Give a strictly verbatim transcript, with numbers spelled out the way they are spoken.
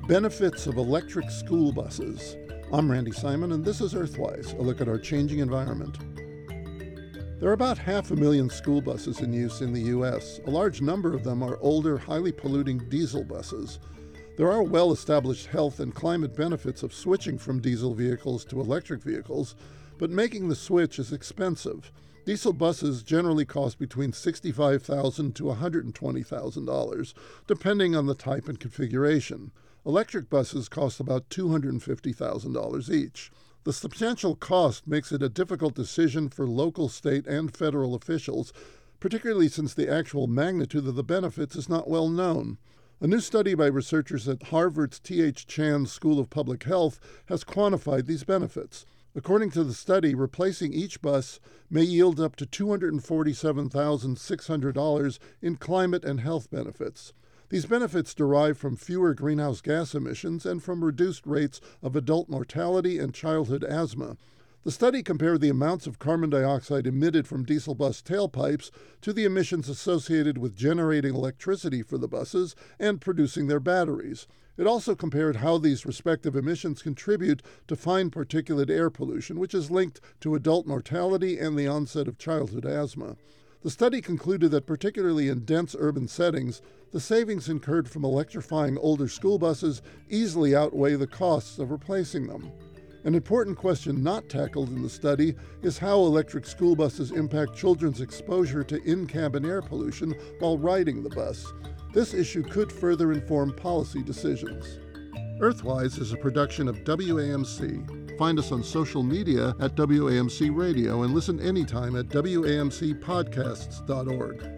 Benefits of electric school buses. I'm Randy Simon, and this is Earthwise, a look at our changing environment. There are about half a million school buses in use in the U S. A large number of them are older, highly polluting diesel buses. There are well-established health and climate benefits of switching from diesel vehicles to electric vehicles, but making the switch is expensive. Diesel buses generally cost between sixty-five thousand dollars to one hundred twenty thousand dollars, depending on the type and configuration. Electric buses cost about two hundred fifty thousand dollars each. The substantial cost makes it a difficult decision for local, state, and federal officials, particularly since the actual magnitude of the benefits is not well known. A new study by researchers at Harvard's T H Chan School of Public Health has quantified these benefits. According to the study, replacing each bus may yield up to two hundred forty-seven thousand six hundred dollars in climate and health benefits. These benefits derive from fewer greenhouse gas emissions and from reduced rates of adult mortality and childhood asthma. The study compared the amounts of carbon dioxide emitted from diesel bus tailpipes to the emissions associated with generating electricity for the buses and producing their batteries. It also compared how these respective emissions contribute to fine particulate air pollution, which is linked to adult mortality and the onset of childhood asthma. The study concluded that particularly in dense urban settings, the savings incurred from electrifying older school buses easily outweigh the costs of replacing them. An important question not tackled in the study is how electric school buses impact children's exposure to in-cabin air pollution while riding the bus. This issue could further inform policy decisions. Earthwise is a production of W A M C. Find us on social media at W A M C Radio and listen anytime at W A M C podcasts dot org.